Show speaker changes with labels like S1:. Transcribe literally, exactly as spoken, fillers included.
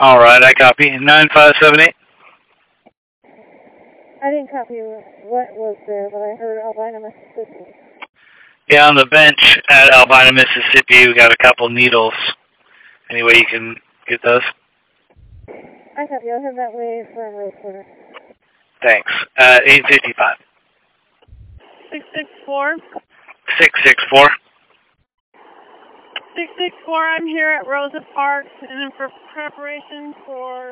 S1: All right, I copy. nine five seven eight.
S2: I didn't copy what was there, but I heard Albina, Mississippi.
S1: Yeah, on the bench at Albina, Mississippi, we got a couple needles. Any way you can get those?
S2: I copy. I'll head that way for a road quarter.
S1: Thanks. Uh, eight fifty-five.
S2: six six four.
S1: six six four.
S2: six six four, I'm here at Rosa Parks and in for preparation for